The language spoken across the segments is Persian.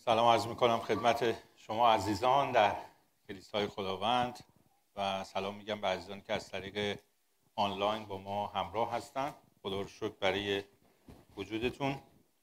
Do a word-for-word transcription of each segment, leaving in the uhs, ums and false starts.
سلام عرض میکنم خدمت شما عزیزان در کلیسای خداوند و سلام میگم به عزیزانی که از طریق آنلاین با ما همراه هستن. خدا رو شکر برای وجودتون.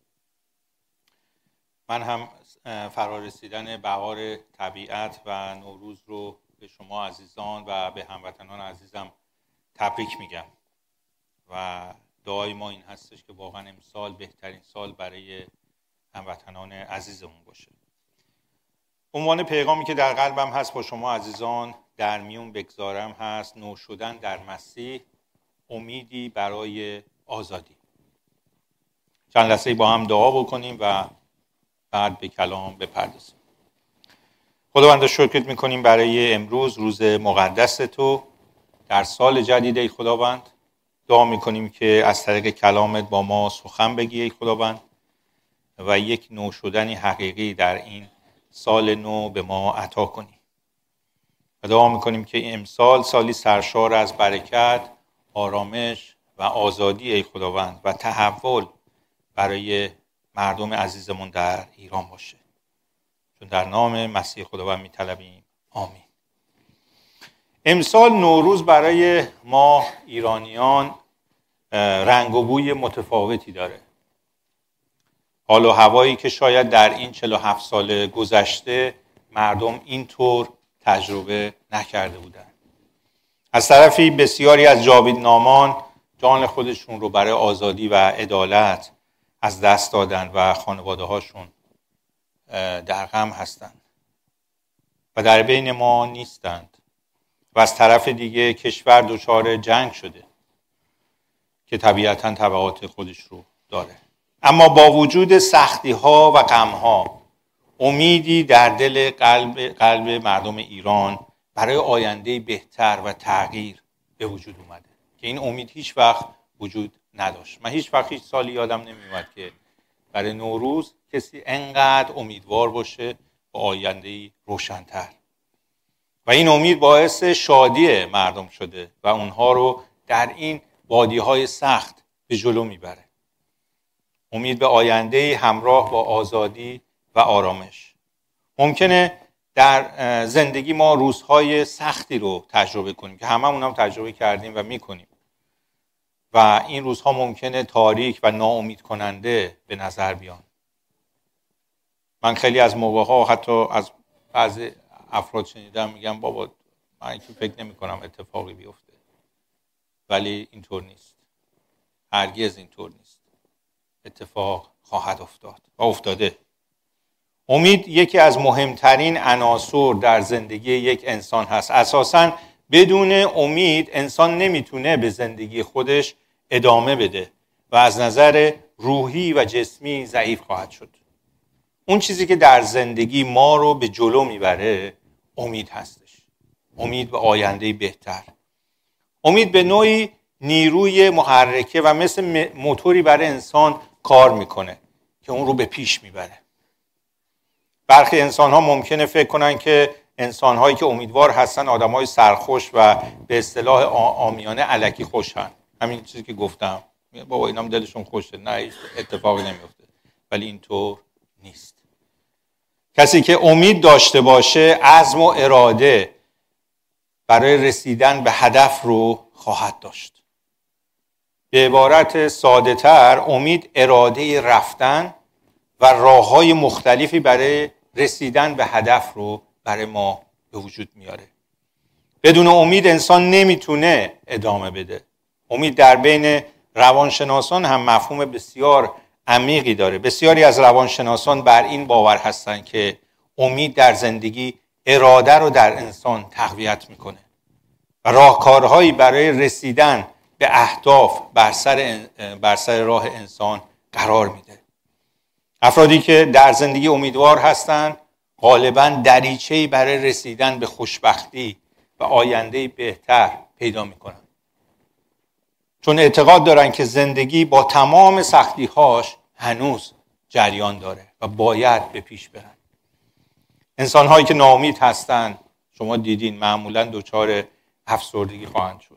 من هم فرارسیدن بهار طبیعت و نوروز رو به شما عزیزان و به هموطنان عزیزم تبریک میگم و دعای ما این هستش که واقعا امسال بهترین سال برای هموطنان عزیزمون باشه. عنوان پیغامی که در قلبم هست با شما عزیزان در میون بگذارم هست نو شدن در مسیح، امیدی برای آزادی. چند لحظه با هم دعا بکنیم و بعد به کلام بپردازیم. خداوند شکرت میکنیم برای امروز، روز مقدس تو در سال جدید. ای خداوند دعا میکنیم که از طریق کلامت با ما سخن بگی ای خداوند و یک نو شدنی حقیقی در این سال نو به ما عطا کنی. و دعا میکنیم که امسال سالی سرشار از برکت، آرامش و آزادی ای خداوند و تحول برای مردم عزیزمون در ایران باشه. چون در نام مسیح خداوند میطلبیم. آمین. امسال نوروز برای ما ایرانیان رنگ و بوی متفاوتی داره. حال و هوایی که شاید در این چهل و هفت سال گذشته مردم اینطور تجربه نکرده بودند. از طرفی بسیاری از جاویدنامان جان خودشون رو برای آزادی و عدالت از دست دادن و خانواده هاشون در غم هستند و در بین ما نیستند. و از طرف دیگه کشور دچار جنگ شده که طبیعتاً تبعات خودش رو داره. اما با وجود سختی ها و غم ها امیدی در دل قلب, قلب مردم ایران برای آینده بهتر و تغییر به وجود اومده که این امید هیچ وقت وجود نداشت. من هیچ وقت هیچ سالی یادم نمیومد که برای نوروز کسی انقدر امیدوار باشه با آینده روشن‌تر. و این امید باعث شادی مردم شده و اونها رو در این وادی‌های سخت به جلو میبره. امید به آینده همراه با آزادی و آرامش. ممکنه در زندگی ما روزهای سختی رو تجربه کنیم که هممون هم تجربه کردیم و میکنیم و این روزها ممکنه تاریک و ناامید کننده به نظر بیان. من خیلی از موقعها حتی از بعضی افراد شنیدم میگم بابا من که فکر نمی کنم اتفاقی بیفته، ولی اینطور نیست. هرگز اینطور نیست. اتفاق خواهد افتاد و افتاده. امید یکی از مهمترین عناصر در زندگی یک انسان هست. اساساً بدون امید انسان نمیتونه به زندگی خودش ادامه بده و از نظر روحی و جسمی ضعیف خواهد شد. اون چیزی که در زندگی ما رو به جلو میبره امید هستش. امید به آینده بهتر. امید به نوعی نیروی محرکه و مثل موتوری برای انسان کار میکنه که اون رو به پیش میبره. برخی انسان ها ممکنه فکر کنن که انسان هایی که امیدوار هستن آدم های سرخوش و به اصطلاح عامیانه الکی خوشن. همین چیزی که گفتم، بابا اینام دلشون خوشه، نه هیچ اتفاقی نمیفته. ولی اینطور نیست. کسی که امید داشته باشه عزم و اراده برای رسیدن به هدف رو خواهد داشت. به عبارت ساده تر، امید اراده رفتن و راه‌های مختلفی برای رسیدن به هدف رو برای ما به وجود میاره. بدون امید انسان نمیتونه ادامه بده. امید در بین روانشناسان هم مفهوم بسیار عمیقی داره. بسیاری از روانشناسان بر این باور هستن که امید در زندگی اراده رو در انسان تقویت میکنه و راهکارهایی برای رسیدن به اهداف بر سر بر سر راه انسان قرار میده. افرادی که در زندگی امیدوار هستند غالباً دریچه‌ای برای رسیدن به خوشبختی و آینده بهتر پیدا میکنن. چون اعتقاد دارن که زندگی با تمام سختی‌هاش هنوز جریان داره و باید به پیش برن. انسان‌هایی که ناامید هستن، شما دیدین، معمولاً دچار افسردگی خواهند شد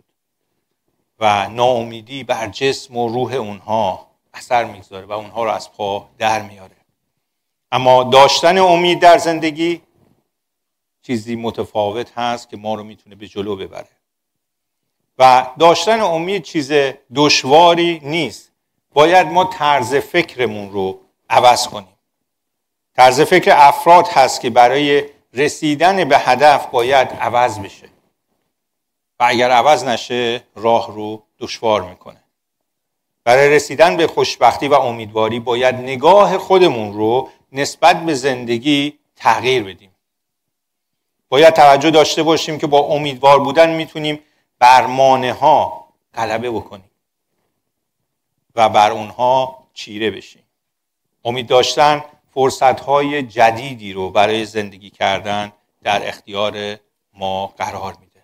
و ناامیدی بر جسم و روح اونها اثر میگذاره و اونها رو از پا در میاره. اما داشتن امید در زندگی چیزی متفاوت هست که ما رو میتونه به جلو ببره و داشتن امید چیز دشواری نیست. باید ما طرز فکرمون رو عوض کنیم. طرز فکر افراد هست که برای رسیدن به هدف باید عوض بشه و اگر عوض نشه راه رو دشوار میکنه. برای رسیدن به خوشبختی و امیدواری باید نگاه خودمون رو نسبت به زندگی تغییر بدیم. باید توجه داشته باشیم که با امیدوار بودن میتونیم بر مانع‌ها غلبه بکنیم و بر اونها چیره بشیم. امید داشتن فرصت‌های جدیدی رو برای زندگی کردن در اختیار ما قرار میده.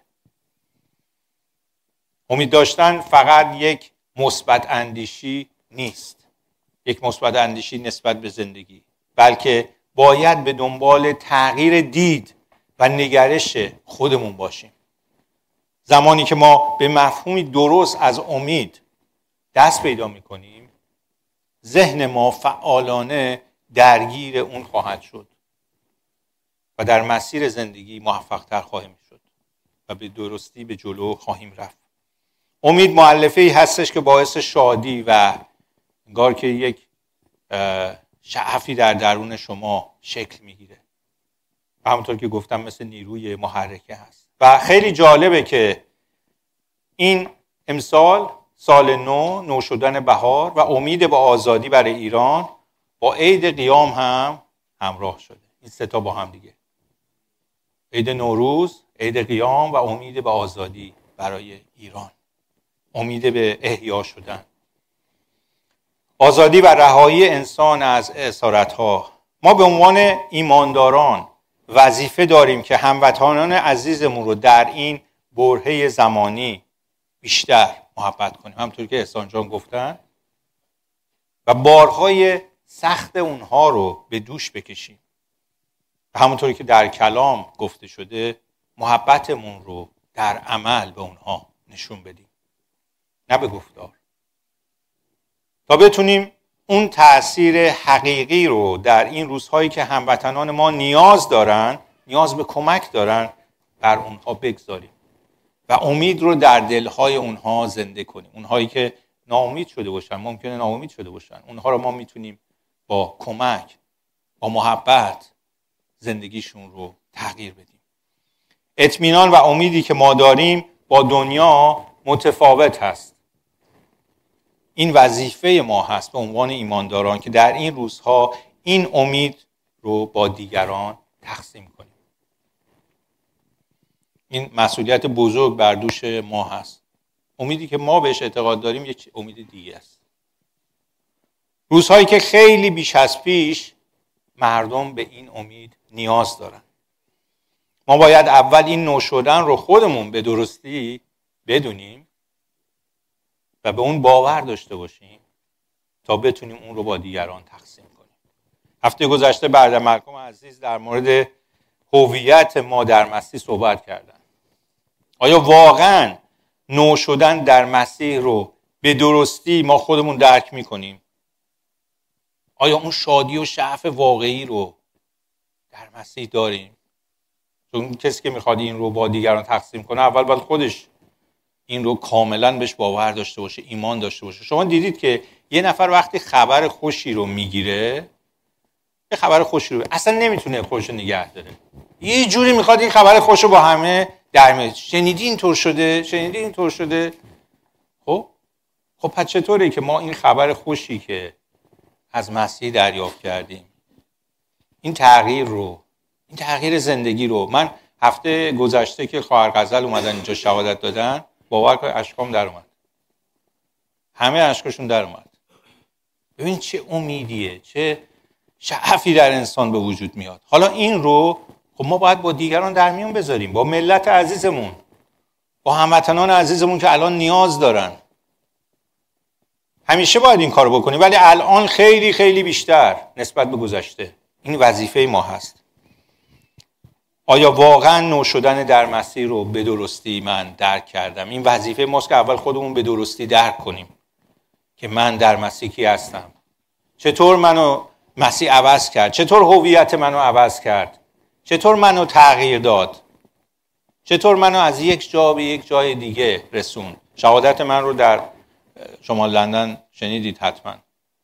امید داشتن فقط یک مثبت اندیشی نیست، یک مثبت اندیشی نسبت به زندگی، بلکه باید به دنبال تغییر دید و نگرش خودمون باشیم. زمانی که ما به مفهومی درست از امید دست پیدا می‌کنیم، ذهن ما فعالانه درگیر اون خواهد شد و در مسیر زندگی موفق‌تر خواهیم شد و به درستی به جلو خواهیم رفت. امید مؤلفه‌ای هستش که باعث شادی و انگار که یک شعفی در درون شما شکل میگیره. همونطور که گفتم مثل نیروی محرکه هست و خیلی جالبه که این امسال سال نو، نو شدن بهار و امید به آزادی برای ایران با عید قیام هم همراه شده. این سه تا با هم دیگه، عید نوروز، عید قیام و امید به آزادی برای ایران، امید به احیا شدن، آزادی و رهایی انسان از اسارت‌ها. ما به عنوان ایمانداران وظیفه داریم که هموطنان عزیزمون رو در این برهه زمانی بیشتر محبت کنیم، همونطور که احسان جان گفتن، و بارهای سخت اونها رو به دوش بکشیم. همونطوری که در کلام گفته شده محبتمون رو در عمل به اونها نشون بدیم، نه به گفتار، تا بتونیم اون تأثیر حقیقی رو در این روزهایی که هموطنان ما نیاز دارن، نیاز به کمک دارن، بر اونها بگذاریم و امید رو در دلهای اونها زنده کنیم. اونهایی که ناامید شده باشن، ممکنه ناامید شده باشن، اونها رو ما میتونیم با کمک، با محبت زندگیشون رو تغییر بدیم. اطمینان و امیدی که ما داریم با دنیا متفاوت هست. این وظیفه ما هست به عنوان ایمانداران که در این روزها این امید رو با دیگران تقسیم کنیم. این مسئولیت بزرگ بر دوش ما هست. امیدی که ما بهش اعتقاد داریم یک امید دیگه است. روزهایی که خیلی بیش از پیش مردم به این امید نیاز دارن. ما باید اول این نو شدن رو خودمون به درستی بدونیم و به اون باور داشته باشیم تا بتونیم اون رو با دیگران تقسیم کنیم. هفته گذشته برادر ملکم عزیز در مورد هویت ما در مسیح صحبت کردن. آیا واقعا نو شدن در مسیح رو به درستی ما خودمون درک میکنیم؟ آیا اون شادی و شعف واقعی رو در مسیح داریم؟ چون کسی که میخواد این رو با دیگران تقسیم کنه اول باید خودش این رو کاملا بهش باور داشته باشه، ایمان داشته باشه. شما دیدید که یه نفر وقتی خبر خوشی رو میگیره، یه خبر خوشی رو اصلا نمیتونه خودش رو نگه داره، یه جوری میخواد این خبر خوش رو با همه در میاره. شنیدی اینطور شده، شنیدی اینطور شده. خب خب پس چطوره که ما این خبر خوشی که از مسیح دریافت کردیم، این تغییر رو، این تغییر زندگی رو، من هفته گذشته که خواهر غزل اومدن اینجا شهادت دادن، باور کنید اشکام در اومد، همه اشکاشون در اومد. ببین چه امیدیه، چه شعفی در انسان به وجود میاد. حالا این رو خب ما باید با دیگران در میون بذاریم، با ملت عزیزمون، با هموطنان عزیزمون که الان نیاز دارن. همیشه باید این کارو بکنیم، ولی الان خیلی خیلی بیشتر نسبت به گذشته. این وظیفه ما هست. آیا واقعا نو شدن در مسیح رو به درستی من درک کردم؟ این وظیفه ماست که اول خودمون به درستی درک کنیم که من در مسیح کی هستم، چطور منو مسیح عوض کرد؟ چطور هویت منو عوض کرد؟ چطور منو تغییر داد؟ چطور منو از یک جا به یک جای دیگه رسوند؟ شهادت من رو در شمال لندن شنیدید حتما.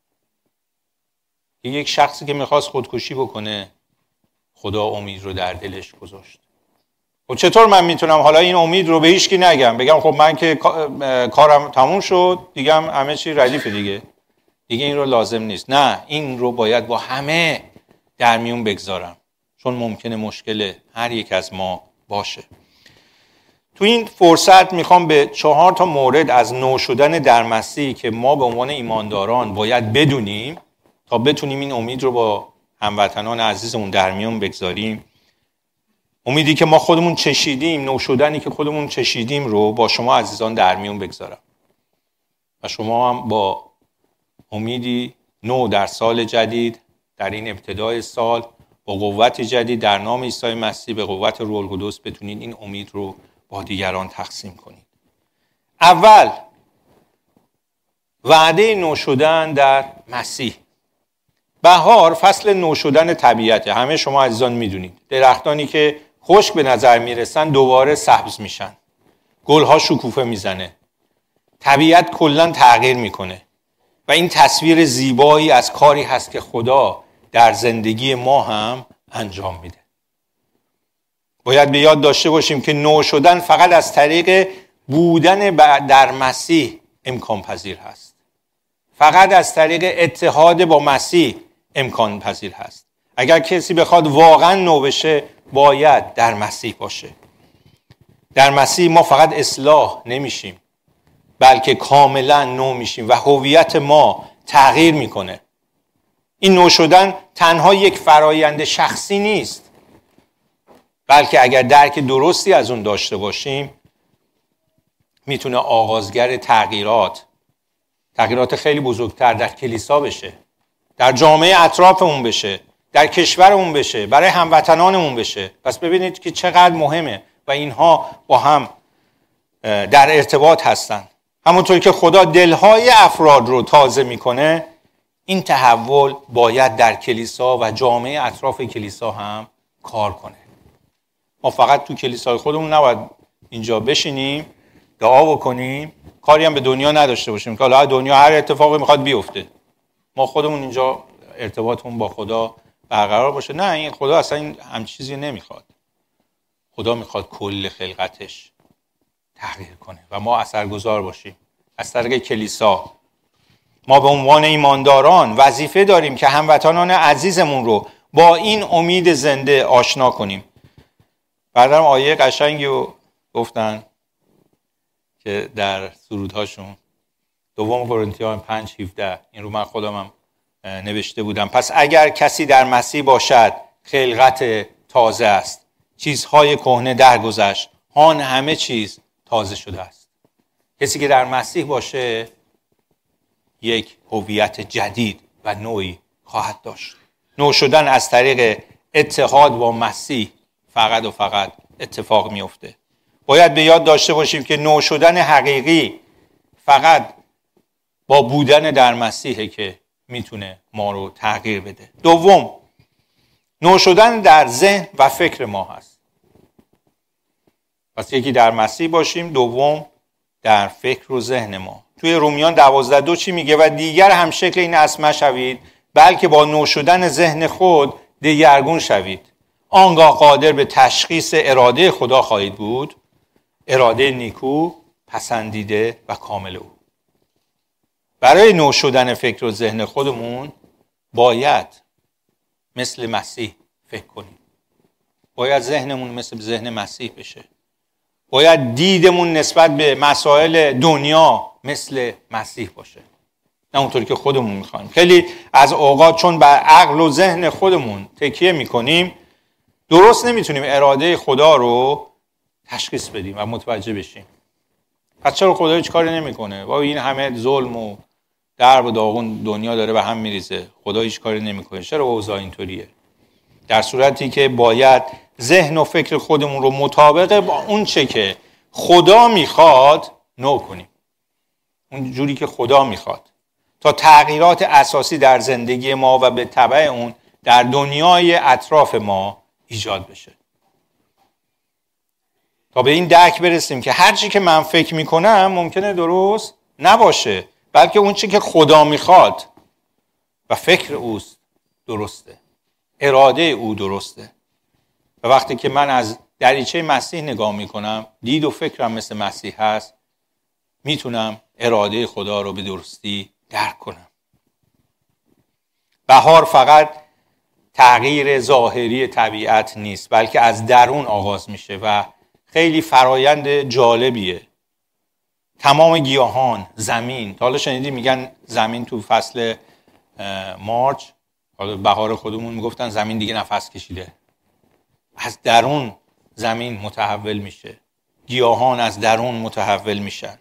یک شخصی که میخواست خودکشی بکنه، خدا امید رو در دلش گذاشت. و چطور من میتونم حالا این امید رو به هیچ کی نگم، بگم خب من که کارم تموم شد دیگه، هم همه چی ردیفه دیگه، دیگه این رو لازم نیست. نه، این رو باید با همه در میون بگذارم، چون ممکنه مشکل هر یک از ما باشه. تو این فرصت میخوام به چهار تا مورد از نو شدن در مسیح که ما به عنوان ایمانداران باید بدونیم تا بتونیم این امید رو با هموطنان عزیزمون در میون بگذاریم. امیدی که ما خودمون چشیدیم، نو شدنی که خودمون چشیدیم رو با شما عزیزان در میون بگذارم و شما هم با امیدی نو در سال جدید، در این ابتدای سال، با قوت جدید در نام عیسی مسیح به قوت روح القدس بتونید این امید رو با دیگران تقسیم کنید. اول، وعده نو شدن در مسیح. بهار فصل نو شدن طبیعته. همه شما عزیزان میدونید درختانی که خشک به نظر میرسن دوباره سبز میشن، گلها شکوفه میزنه، طبیعت کلا تغییر میکنه و این تصویر زیبایی از کاری هست که خدا در زندگی ما هم انجام میده. باید به یاد داشته باشیم که نو شدن فقط از طریق بودن در مسیح امکان پذیر هست. فقط از طریق اتحاد با مسیح امکان پذیر هست. اگر کسی بخواد واقعا نو بشه باید در مسیح باشه. در مسیح ما فقط اصلاح نمیشیم بلکه کاملا نو میشیم و هویت ما تغییر میکنه. این نو شدن تنها یک فرایند شخصی نیست، بلکه اگر درک درستی از اون داشته باشیم میتونه آغازگر تغییرات تغییرات خیلی بزرگتر در کلیسا بشه، در جامعه اطرافمون بشه، در کشورمون بشه، برای هموطنانمون بشه. پس ببینید که چقدر مهمه و اینها با هم در ارتباط هستن. همونطور که خدا دلهای افراد رو تازه میکنه، این تحول باید در کلیسا و جامعه اطراف کلیسا هم کار کنه. ما فقط تو کلیسای خودمون نباید اینجا بشینیم دعا بکنیم، کاری هم به دنیا نداشته باشیم که حالا دنیا هر اتفاقی میخواد بیفته، ما خودمون اینجا ارتباطمون با خدا برقرار باشه. نه، این خدا اصلا این هم چیزی نمیخواد. خدا میخواد کل خلقتش تغییر کنه و ما اثرگذار باشیم. از طریق کلیسا ما به عنوان ایمانداران وظیفه داریم که هموطنان عزیزمون رو با این امید زنده آشنا کنیم. بعدم آیه قشنگی رو گفتن که در سرودهاشون، دوم قرنتیان پنج هفده، این رو من خودم هم نوشته بودم. پس اگر کسی در مسیح باشد خلقت تازه است، چیزهای کهنه درگذشت، هان همه چیز تازه شده است. کسی که در مسیح باشه یک هویت جدید و نوعی خواهد داشت. نو شدن از طریق اتحاد با مسیح فقط و فقط اتفاق میفته. باید به یاد داشته باشیم که نو شدن حقیقی فقط با بودن در مسیحه که میتونه ما رو تغییر بده. دوم، نو شدن در ذهن و فکر ما هست. پس یکی در مسیح باشیم، دوم در فکر و ذهن ما. توی رومیان دوازده دو چی میگه؟ و دیگر هم شکل این اسمه شوید، بلکه با نو شدن ذهن خود دگرگون شوید. آنگاه قادر به تشخیص اراده خدا خواهید بود، اراده نیکو، پسندیده و کامل او. برای نو شدن فکر و ذهن خودمون باید مثل مسیح فکر کنیم. باید ذهنمون مثل ذهن مسیح بشه. باید دیدمون نسبت به مسائل دنیا مثل مسیح باشه، نه اونطوری که خودمون میخوایم. خیلی از اوقات چون بر عقل و ذهن خودمون تکیه میکنیم، درست نمیتونیم اراده خدا رو تشخیص بدیم و متوجه بشیم. پس چرا خدا هیچ کاری نمیکنه؟ و این همه ظلم و درب و داغون دنیا داره به هم میریزه، خدا هیچ کاری نمیکنه، چرا اوضاع اینطوریه؟ در صورتی که باید ذهن و فکر خودمون رو مطابق با اون چه که خدا میخواد نو کنیم، اون جوری که خدا میخواد. تا تغییرات اساسی در زندگی ما و به تبع اون در دنیای اطراف ما ایجاد بشه. تا به این درک برسیم که هر چی که من فکر میکنم ممکنه درست نباشه، بلکه اون چی که خدا میخواد و فکر اوست درسته، اراده او درسته. و وقتی که من از دریچه مسیح نگاه میکنم، دید و فکرم مثل مسیح هست، میتونم اراده خدا رو به درستی درک کنم. بهار فقط تغییر ظاهری طبیعت نیست، بلکه از درون آغاز میشه و خیلی فرایند جالبیه. تمام گیاهان، زمین، تا حالا شنیدی میگن زمین تو فصل مارچ، حالا بهار خودمون میگفتن زمین دیگه نفس کشیده. از درون زمین متحول میشه، گیاهان از درون متحول میشن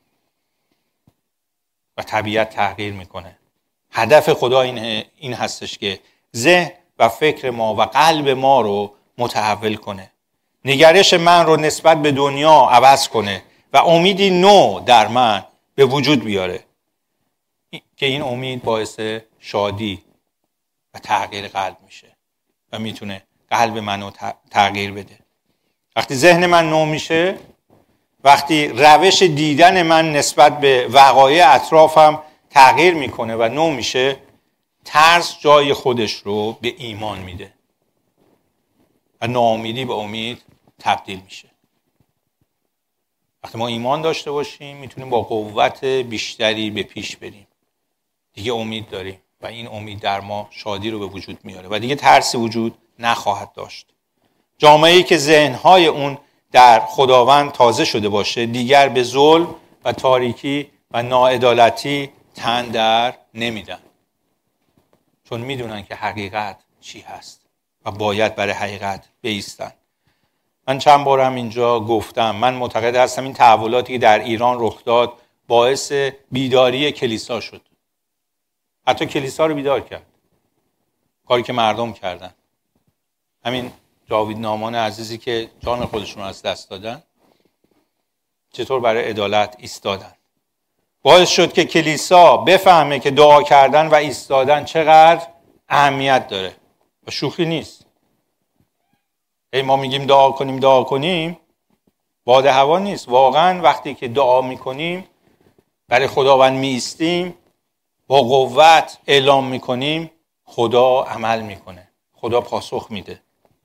و طبیعت تغییر میکنه. هدف خدا این این هستش که ذهن و فکر ما و قلب ما رو متحول کنه، نگرش من رو نسبت به دنیا عوض کنه و امیدی نو در من به وجود بیاره که این امید باعث شادی و تغییر قلب میشه و میتونه قلب منو تغییر بده. وقتی ذهن من نو میشه، وقتی روش دیدن من نسبت به وقایع اطرافم تغییر میکنه و نو میشه، ترس جای خودش رو به ایمان میده و ناامیدی به امید تبدیل میشه. وقتی ما ایمان داشته باشیم میتونیم با قوت بیشتری به پیش بریم. دیگه امید داریم و این امید در ما شادی رو به وجود میاره و دیگه ترسی وجود نخواهد داشت. جامعه‌ای که ذهن‌های اون در خداوند تازه شده باشه، دیگر به ظلم و تاریکی و ناعدالتی تن در نمیدن، چون میدونن که حقیقت چی هست و باید برای حقیقت بایستن. من چند بارم اینجا گفتم، من معتقد هستم این تحولاتی که در ایران رخ داد باعث بیداری کلیسا شد. حتی کلیسا رو بیدار کرد، کاری که مردم کردن. همین جاوید نامان عزیزی که جان خودشون از دست دادن، چطور برای عدالت ایستادن، باعث شد که کلیسا بفهمه که دعا کردن و ایستادن چقدر اهمیت داره و شوخی نیست. ای ما میگیم دعا کنیم دعا کنیم، باد هوا نیست. واقعا وقتی که دعا میکنیم، برای خداوند میایستیم، با قوت اعلام میکنیم، خدا عمل میکنه، خدا پاسخ میده.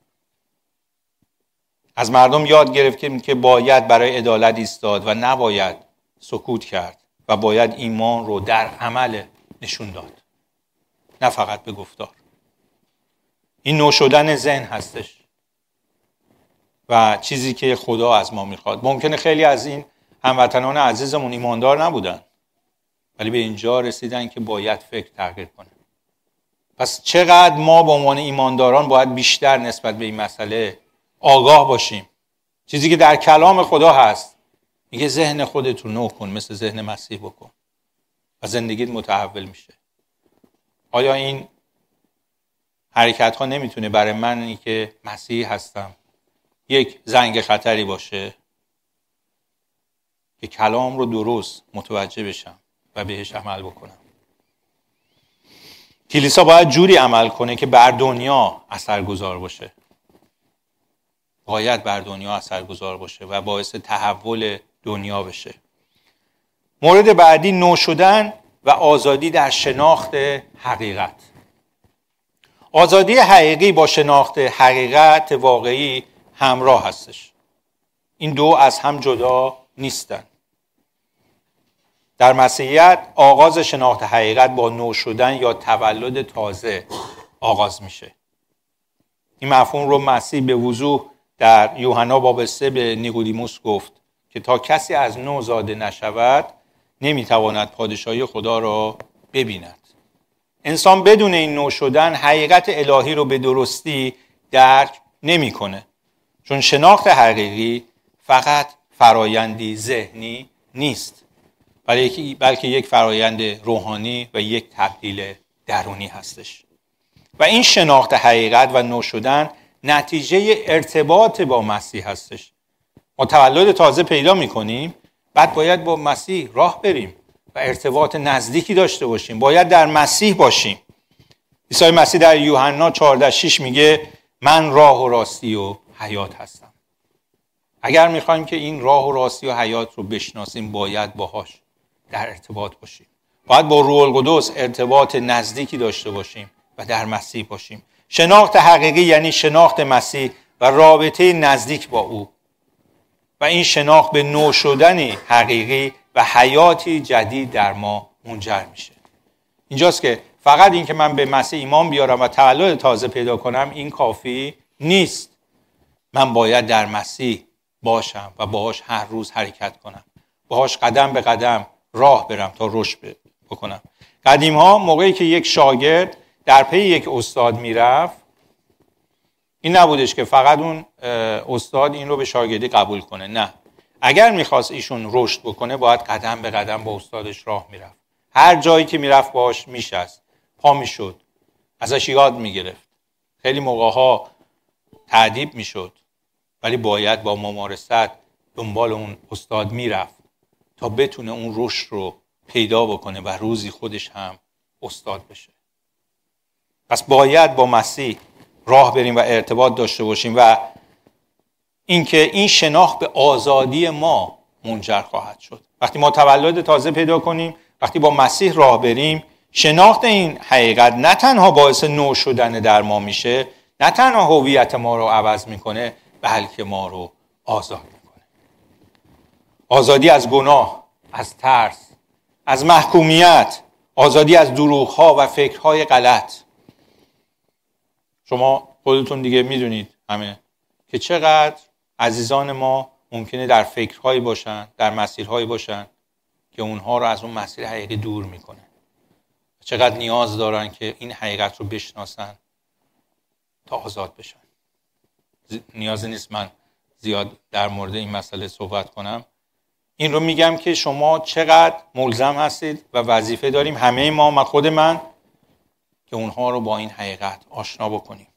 از مردم یاد گرفتیم که باید برای عدالت ایستاد و نباید سکوت کرد و باید ایمان رو در عمل نشون داد، نه فقط به گفتار. این نو شدن ذهن هستش و چیزی که خدا از ما میخواد. ممکنه خیلی از این هموطنان عزیزمون ایماندار نبودن، ولی به اینجا رسیدن که باید فکر تغییر کنه. پس چقدر ما به عنوان ایمانداران باید بیشتر نسبت به این مسئله آگاه باشیم. چیزی که در کلام خدا هست میگه ذهن خودت رو نو کن، مثل ذهن مسیح بکن و زندگیت متحول میشه. آیا این حرکت ها نمیتونه برای منی که مسیح هستم یک زنگ خطری باشه که کلام رو درست متوجه بشم و بهش عمل بکنم؟ کلیسا باید جوری عمل کنه که بر دنیا اثرگذار باشه. باید بر دنیا اثرگذار باشه و باعث تحول دنیا بشه. مورد بعدی، نو شدن و آزادی در شناخت حقیقت. آزادی حقیقی با شناخت حقیقت واقعی همراه هستش. این دو از هم جدا نیستن. در مسیحیت آغاز شناخت حقیقت با نو شدن یا تولد تازه آغاز میشه. این مفهوم رو مسیح به وضوح در یوحنا باب سه به نیقودیموس گفت که تا کسی از نو زاده نشود نمیتواند پادشاهی خدا را ببیند. انسان بدون این نو شدن حقیقت الهی رو به درستی درک نمیکنه، چون شناخت حقیقی فقط فرایندی ذهنی نیست، بلکه یک فرایند روحانی و یک تبدیل درونی هستش. و این شناخت حقیقت و نو شدن نتیجه ارتباط با مسیح هستش. ما تولد تازه پیدا میکنیم، بعد باید با مسیح راه بریم و ارتباط نزدیکی داشته باشیم. باید در مسیح باشیم. عیسی مسیح در یوحنا چهارده شش میگه من راه و راستی و حیات هستم. اگر میخوایم که این راه و راستی و حیات رو بشناسیم باید باهاش در ارتباط باشیم. باید با روح القدس ارتباط نزدیکی داشته باشیم و در مسیح باشیم. شناخت حقیقی یعنی شناخت مسیح و رابطه نزدیک با او. و این شناخت به نو شدن حقیقی و حیاتی جدید در ما منجر میشه. اینجاست که فقط این که من به مسیح ایمان بیارم و تولد تازه پیدا کنم این کافی نیست. من باید در مسیح باشم و باهاش هر روز حرکت کنم. باهاش قدم به قدم راه برم تا رشد بکنم. قدیم ها موقعی که یک شاگرد در پی یک استاد میرفت، این نبودش که فقط اون استاد این رو به شاگردی قبول کنه. نه، اگر میخواست ایشون رشد بکنه باید قدم به قدم با استادش راه میرفت. هر جایی که میرفت باش میشست، پا میشد، ازش یاد میگرفت. خیلی موقعها تعذیب میشد، ولی باید با ممارست دنبال اون استاد میرفت تا بتونه اون رشد رو پیدا بکنه و روزی خودش هم استاد بشه. پس باید با مسیح راه بریم و ارتباط داشته باشیم و اینکه این شناخت به آزادی ما منجر خواهد شد. وقتی ما تولد تازه پیدا کنیم، وقتی با مسیح راه بریم، شناخت این حقیقت نه تنها باعث نو شدن در ما میشه، نه تنها هویت ما رو عوض میکنه، بلکه ما رو آزاد میکنه. آزادی از گناه، از ترس، از محکومیت، آزادی از دروغ‌ها و فکرهای غلط. شما خودتون دیگه میدونید همه که چقدر عزیزان ما ممکنه در فکرهایی باشن، در مسیرهایی باشن که اونها رو از اون مسیر حقیقی دور میکنه. چقدر نیاز دارن که این حقیقت رو بشناسن تا آزاد بشن. نیازی نیست من زیاد در مورد این مسئله صحبت کنم. این رو میگم که شما چقدر ملزم هستید و وظیفه داریم همه ما و خود من که اونها رو با این حقیقت آشنا بکنیم.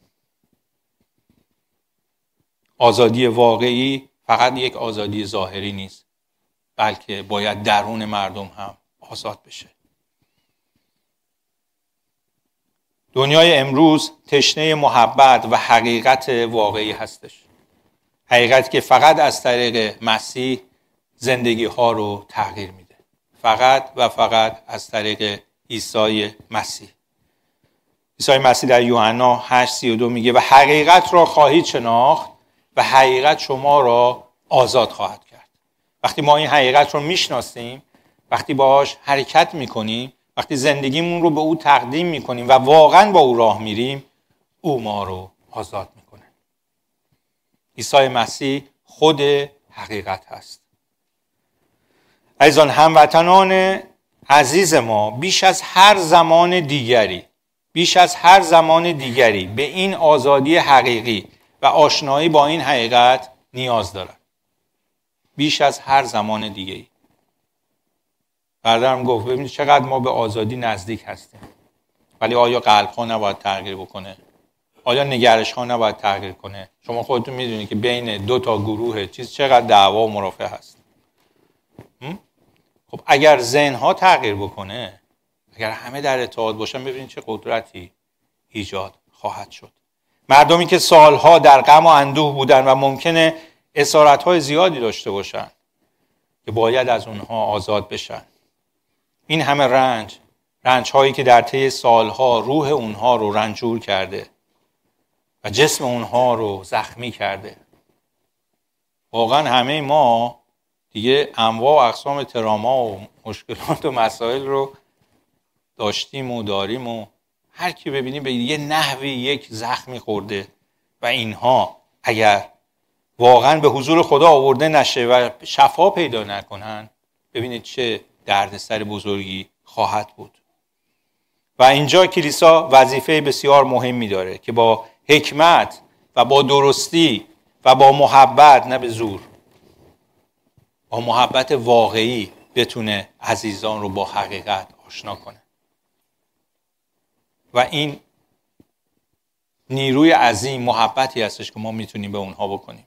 آزادی واقعی فقط یک آزادی ظاهری نیست، بلکه باید درون مردم هم آزاد بشه. دنیای امروز تشنه محبت و حقیقت واقعی هستش. حقیقتی که فقط از طریق مسیح زندگی ها رو تغییر میده. فقط و فقط از طریق عیسی مسیح. عیسی مسیح در یوحنا هشت سی و دو میگه و حقیقت را خواهید شناخت و حقیقت شما را آزاد خواهد کرد. وقتی ما این حقیقت رو میشناسیم، وقتی باهاش حرکت میکنیم، وقتی زندگیمون رو به او تقدیم میکنیم و واقعا با او راه میریم، او ما رو آزاد میکنه. عیسی مسیح خود حقیقت هست. عزیزان هموطنان عزیز ما، بیش از هر زمان دیگری بیش از هر زمان دیگری به این آزادی حقیقی و آشنایی با این حقیقت نیاز دارن. بیش از هر زمان دیگری. برادرم گفت ببینید چقدر ما به آزادی نزدیک هستیم، ولی آیا قلب ها نباید تغییر بکنه؟ آیا نگرش ها نباید تغییر کنه؟ شما خودتون میدونید که بین دو تا گروه چیز چقدر دعوا و مرافعه هست. خب اگر ذهن ها تغییر بکنه، اگر همه در اتحاد باشن، ببینید چه قدرتی ایجاد خواهد شد. مردمی که سالها در غم و اندوه بودن و ممکنه اسارت های زیادی داشته باشن که باید از اونها آزاد بشن. این همه رنج، رنج هایی که در طی سالها روح اونها رو رنجور کرده و جسم اونها رو زخمی کرده. واقعا همه ما دیگه انواع و اقسام تراما و مشکلات و مسائل رو داشتیم و داریم و هر کی ببینیم به یه نحوی یک زخمی خورده و اینها اگر واقعا به حضور خدا آورده نشه و شفا پیدا نکنن، ببینید چه دردسر بزرگی خواهد بود. و اینجا کلیسا وظیفه بسیار مهمی داره که با حکمت و با درستی و با محبت، نه به زور، با محبت واقعی بتونه عزیزان رو با حقیقت آشنا کنه. و این نیروی عظیم محبتی هستش که ما میتونیم به اونها بکنیم.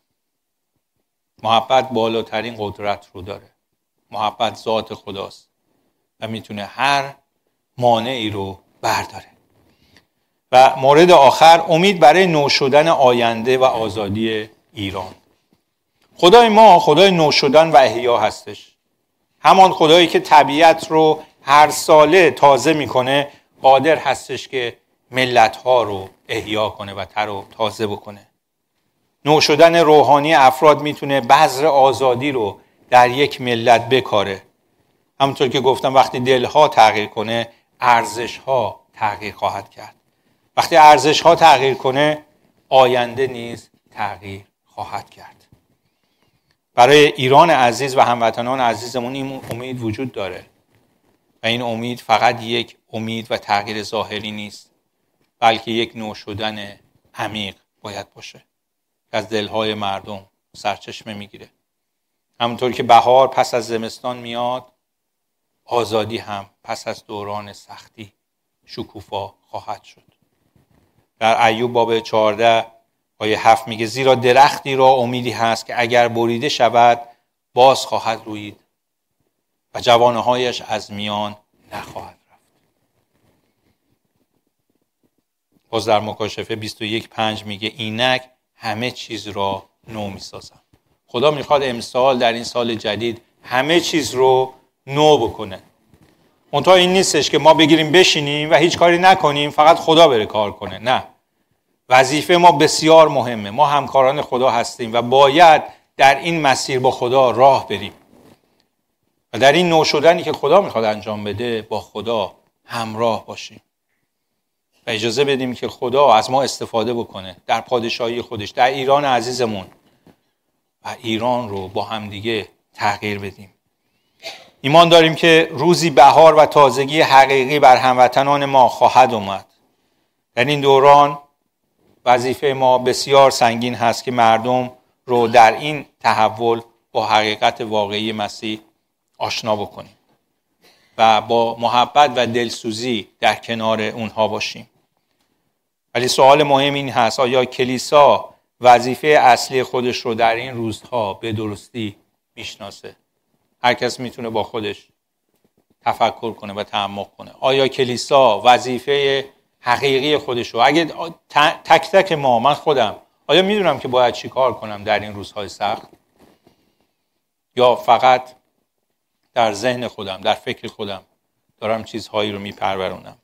محبت بالاترین قدرت رو داره. محبت ذات خداست و میتونه هر مانعی رو برداره. و مورد آخر، امید برای نو شدن آینده و آزادی ایران. خدای ما خدای نو شدن و احیا هستش. همان خدایی که طبیعت رو هر ساله تازه میکنه قادر هستش که ملت‌ها رو احیا کنه و تر و تازه بکنه. نو شدن روحانی افراد میتونه بذر آزادی رو در یک ملت بکاره. همونطور که گفتم وقتی دلها تغییر کنه ارزش‌ها تغییر خواهد کرد. وقتی ارزش‌ها تغییر کنه آینده نیز تغییر خواهد کرد. برای ایران عزیز و هموطنان عزیزمون این امید وجود داره و این امید فقط یک امید و تغییر ظاهری نیست، بلکه یک نو شدن عمیق باید باشه که از دلهای مردم سرچشمه میگیره. همونطور که بهار پس از زمستان میاد، آزادی هم پس از دوران سختی شکوفا خواهد شد. در ایوب باب چهارده آیه هفت میگه زیرا درختی را امیدی هست که اگر بریده شود باز خواهد رویید و جوانه‌هایش از میان نخواهد رفت. باز در مکاشفه بیست و یک پنج میگه اینک همه چیز را نو میسازم. خدا میخواد امسال در این سال جدید همه چیز رو نو بکنه. منتها این نیستش که ما بگیریم بشینیم و هیچ کاری نکنیم فقط خدا بره کار کنه. نه، وظیفه ما بسیار مهمه. ما همکاران خدا هستیم و باید در این مسیر با خدا راه بریم و در این نو شدنی که خدا میخواد انجام بده با خدا همراه باشیم و اجازه بدیم که خدا از ما استفاده بکنه در پادشاهی خودش در ایران عزیزمون و ایران رو با همدیگه تغییر بدیم. ایمان داریم که روزی بهار و تازگی حقیقی بر هموطنان ما خواهد اومد. در این دوران وظیفه ما بسیار سنگین هست که مردم رو در این تحول با حقیقت واقعی مسیح آشنا بکنیم و با محبت و دلسوزی در کنار اونها باشیم. ولی سوال مهم این هست آیا کلیسا وظیفه اصلی خودش رو در این روزها به درستی میشناسه؟ هر کس میتونه با خودش تفکر کنه و تعمق کنه. آیا کلیسا وظیفه حقیقی خودش رو، اگه تک تک ما، من خودم، آیا میدونم که باید چی کار کنم در این روزهای سخت؟ یا فقط در ذهن خودم، در فکر خودم دارم چیزهایی رو میپرورونم؟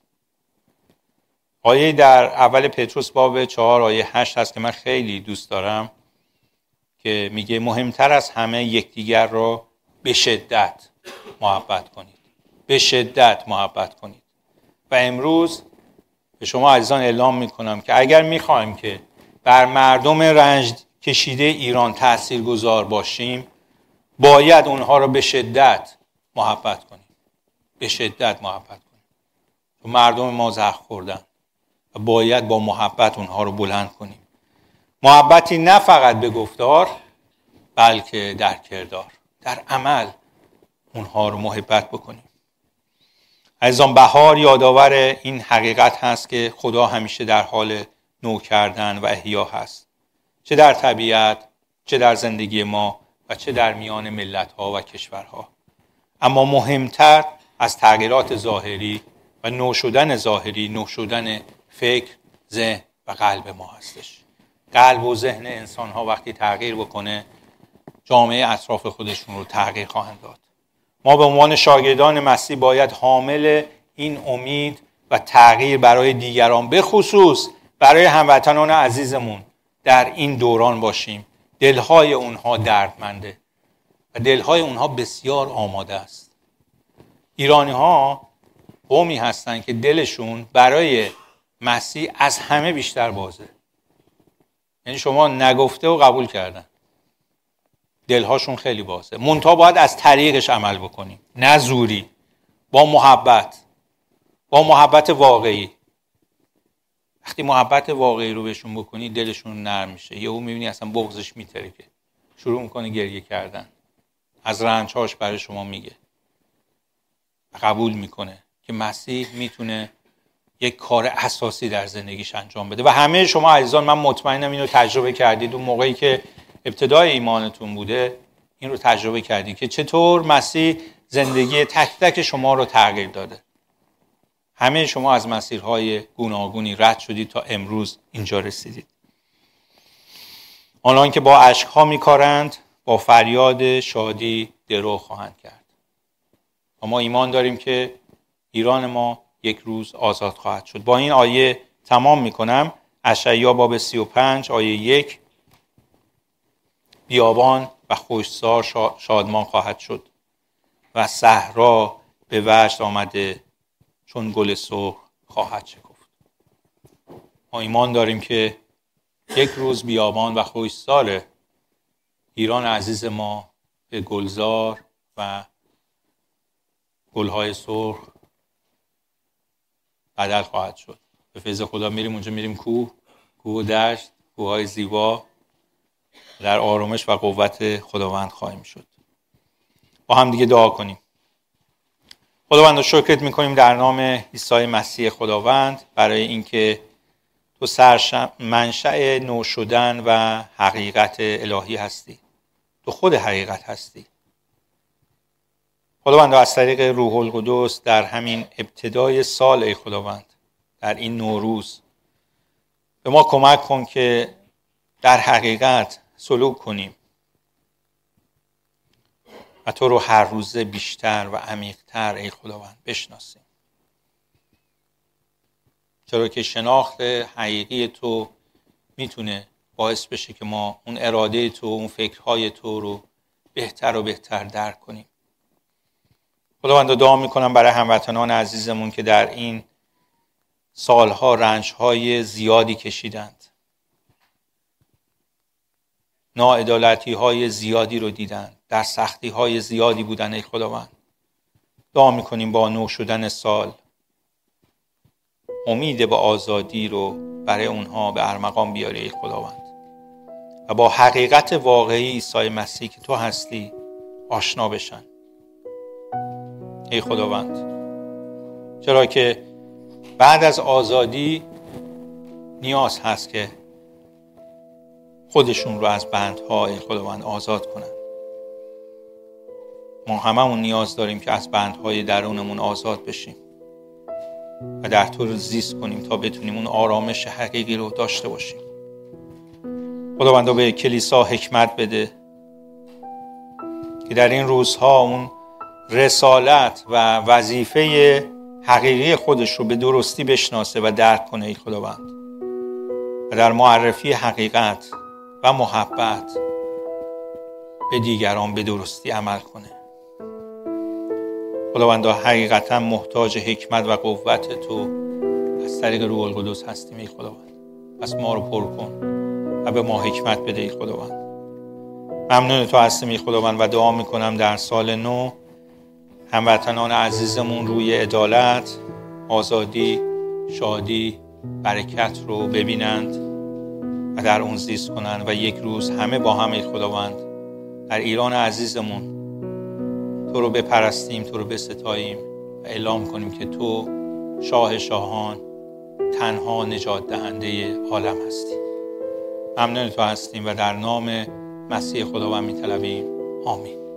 آیه در اول پتروس باب چهار آیه هشت هست که من خیلی دوست دارم که میگه مهمتر از همه یکدیگر رو به شدت محبت کنید. به شدت محبت کنید. و امروز به شما عزیزان اعلام میکنم که اگر میخوایم که بر مردم رنج کشیده ایران تاثیرگذار باشیم باید اونها رو به شدت محبت کنیم. به شدت محبت کنیم. چون مردم ما زخم خوردن و باید با محبت اونها رو بلند کنیم. محبتی نه فقط به گفتار بلکه در کردار، در عمل اونها رو محبت بکنیم. عزیزان بهار یادآور این حقیقت هست که خدا همیشه در حال نو کردن و احیا هست، چه در طبیعت، چه در زندگی ما و چه در میان ملت‌ها و کشورها. اما مهمتر از تغییرات ظاهری و نو شدن ظاهری، نو شدن فکر، ذهن و قلب ما هستش. قلب و ذهن انسان‌ها وقتی تغییر بکنه جامعه اطراف خودشون رو تغییر خواهند داد. ما به عنوان شاگردان مسیح باید حامل این امید و تغییر برای دیگران، به خصوص برای هموطنان عزیزمون در این دوران باشیم. دلهای اونها دردمنده و دلهای اونها بسیار آماده است. ایرانی ها قومی هستن که دلشون برای مسیح از همه بیشتر بازه. یعنی شما نگفته و قبول کردن، دلهاشون خیلی بازه. منتها باید از طریقش عمل بکنیم، نه زوری، با محبت، با محبت واقعی. وقتی محبت واقعی رو بهشون بکنی دلشون نرم میشه. یهو میبینی اصلا بغضش میترکه، شروع میکنه گریه کردن، از رنجهاش برای شما میگه و قبول میکنه که مسیح میتونه یک کار اساسی در زندگیش انجام بده. و همه شما عزیزان من مطمئنم اینو تجربه کردید. اون موقعی که ابتدای ایمانتون بوده این رو تجربه کردی که چطور مسیح زندگی تک تک شما رو تغییر داده. همه شما از مسیرهای گوناگونی رد شدید تا امروز اینجا رسیدید. آنان که با اشک‌ها می‌کارند با فریاد شادی درو خواهند کرد. و ما ایمان داریم که ایران ما یک روز آزاد خواهد شد. با این آیه تمام می‌کنم. اشعیا باب سی و پنج آیه یک: بیابان و خشکسار شادمان خواهد شد و صحرا به وجد آمده چون گل سرخ خواهد شکفت. ما ایمان داریم که یک روز بیابان و خشکسار ایران عزیز ما به گلزار و گلهای سرخ بدل خواهد شد. به فیض خدا میریم اونجا، میریم کوه، کوه و دشت، کوههای زیبا، در آرامش و قوت خداوند خواهیم شد. با هم دیگه دعا کنیم. خداوند شکرت میکنیم در نام عیسی مسیح خداوند برای اینکه تو سرشم منشأ نو شدن و حقیقت الهی هستی. تو خود حقیقت هستی. خداوند از طریق روح القدس در همین ابتدای سال ای خداوند، در این نوروز به ما کمک کن که در حقیقت سلوک کنیم و تو رو هر روزه بیشتر و عمیق‌تر ای خداوند بشناسیم. چرا که شناخت حقیقی تو میتونه باعث بشه که ما اون اراده تو، اون فکرهای تو رو بهتر و بهتر درک کنیم. خداوند دعا میکنم برای هموطنان عزیزمون که در این سالها رنجهای زیادی کشیدند، ناعدالتی‌های زیادی رو دیدند، در سختی‌های زیادی بودن ای خداوند. دعا میکنیم با نو شدن سال امید به آزادی رو برای اونها به ارمغان بیاری ای خداوند و با حقیقت واقعی عیسی مسیح که تو هستی آشنا بشن ای خداوند. چرا که بعد از آزادی نیاز هست که خودشون رو از بندها ای خداوند آزاد کنن. ما هممون نیاز داریم که از بندهای درونمون آزاد بشیم و در طور زیست کنیم تا بتونیم اون آرامش حقیقی رو داشته باشیم. خداوند به کلیسا حکمت بده که در این روزها اون رسالت و وظیفه حقیقی خودش رو به درستی بشناسه و درک کنه ای خداوند و در معرفی حقیقت و محبت به دیگران به درستی عمل کنه. خداوند حقیقتا محتاج حکمت و قوت تو از طریق روح القدس هستیم ای خداوند. پس ما رو پر کن و به ما حکمت بده ای خداوند. ممنون تو هستیم ای خداوند و دعا میکنم در سال نو هموطنان عزیزمون روی عدالت، آزادی، شادی، برکت رو ببینند و در اون زیست کنند و یک روز همه با هم ای خداوند در ایران عزیزمون تو رو بپرستیم، تو رو بستاییم و اعلام کنیم که تو شاه شاهان، تنها نجات دهنده عالم هستی. ممنون تو هستیم و در نام مسیح خداوند می‌طلبیم. آمین.